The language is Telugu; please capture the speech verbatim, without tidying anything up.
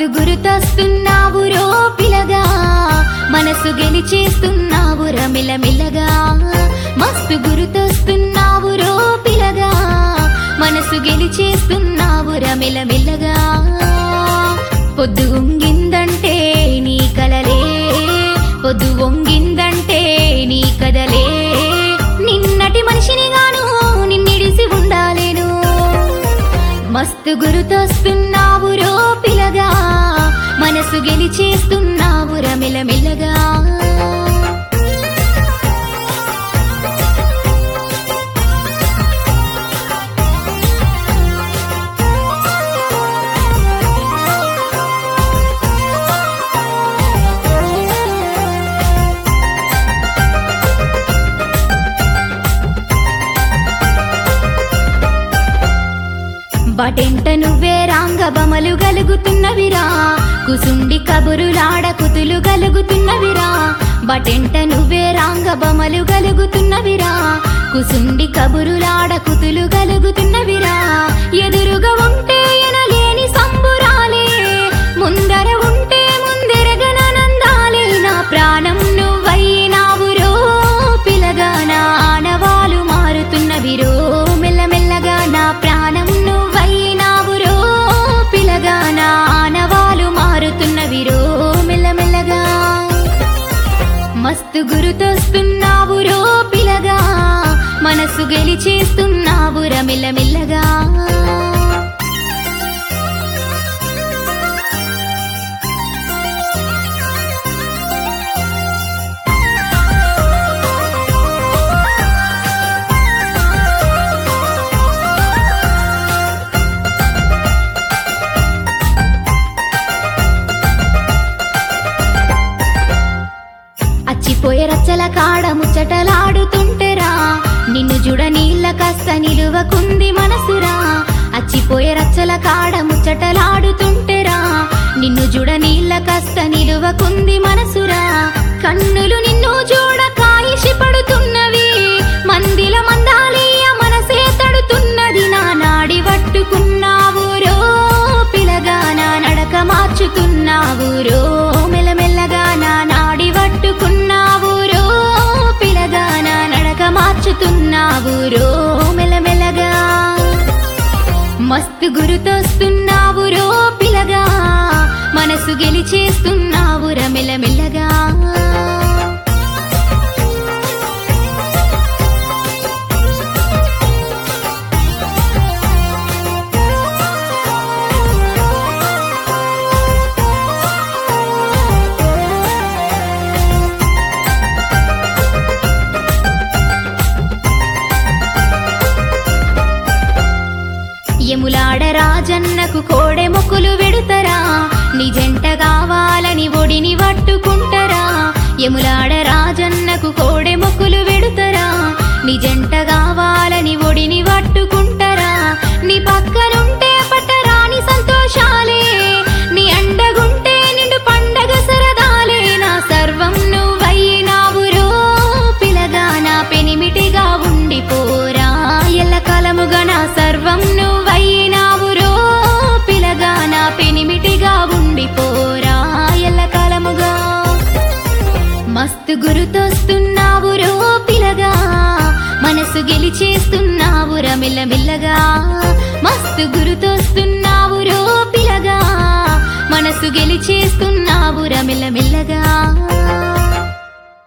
మస్తు గురుతొస్తున్నావు రో పిలగా మనసు గెలిచేస్తున్నావు రమిలమిలగా మస్తు గురుతొస్తున్నావు రో పిలగా మనసు గెలిచేస్తున్నావు రమిలమిలగా పొద్దు వంగిందంటే నీ కలలే పొద్దు వంగిందంటే నీ కదలే నిన్నటి మనిషిని గాను నిన్నిడిసి ఉండాలేను మస్తు గురుతొస్తున్నావు రో పిలగా మనసు గెలిచేస్తున్నావు రమిలమిలగా బటెంట నువ్వే రాంగబమలు గలుగుతున్నవిరా కుసుండి కబురులాడ కుతులు గలుగుతున్నవిరా బటెంట నువ్వే రాంగబమలు గలుగుతున్నవిరా కుసుండి కబురులాడ కుతులు గలుగుతున్నవిరా ఎదురుగా ఉంటే ఎనలేని సంబురాలే ముందర ఉంటే ముందెరగనందాలే నా ప్రాణం నువ్వైనావు రో పిలగా నా ఆనవాలు మారుతున్నవిరో మెల్లమెల్లగా నా ప్రాణం నువ్వైనావు రో పిలగా నా ఆనవాలు మారుతున్నవిరో మెల్లమెల్లగా మస్తు గురుతొస్తున్నావు రో పిలగా మనసు గెలిచేస్తున్నావు రమిలమిల్లగా అచ్చిపోయే రచ్చల కాడ ముచ్చటలాడుతుంటేరా నిన్ను జుడ నీళ్ళ కాస్త నిలువకుంది మనసురా అచ్చిపోయే రచ్చల కాడ ముచ్చటలాడుతుంటేరా నిన్ను జుడ నీళ్ళ కాస్త నిలువకుంది మనసురా కన్నులు నిన్ను చూడ కాయిషి పడుతున్నవి మందిల మందాలియ మనసే తడుతున్నది నా నాడి పట్టుకున్నావు రో పిలగా నా నడక మార్చుతున్నావు రో మెల్లమెల్లగా నా నాడి పట్టుకున్నావు రో పిలగా నా నడక మార్చుతున్నావు రో మెల్లమెల్లగా మస్తు గురుతొస్తున్నావు రో పిలగా మనసు గెలిచేస్తున్నావు రమిలమిల్లగా యములాడ రాజన్నకు కోడె మొక్కులు వెడుతరా నీ జంట కావాలని ఒడిని పట్టుకుంటరా యములాడ రాజన్నకు కోడె మొక్కులు వెడుతరా నీ జంట కావాలని ఒడిని పట్టుకుంటరా నీ పక్కనుంటే పట్టరాని సంతోషాలే నీ అండగుంటే నిండు పండగ సరదాలే నా సర్వం నువ్వైనావు రో పిలగా నా పెనిమిటిగా ఉండిపోరా ఎల్లకాలముగా నా సర్వం నువ్వైనావు రో పిలగా నా పెనిమిటిగా ఉండిపోరా ఎల్లకాలముగా మస్తు గురుతొస్తున్నావు రో పిలగా మనసు గెలిచేస్తున్నావు రమిలమిల్లగా మస్తు గురుతొస్తున్నా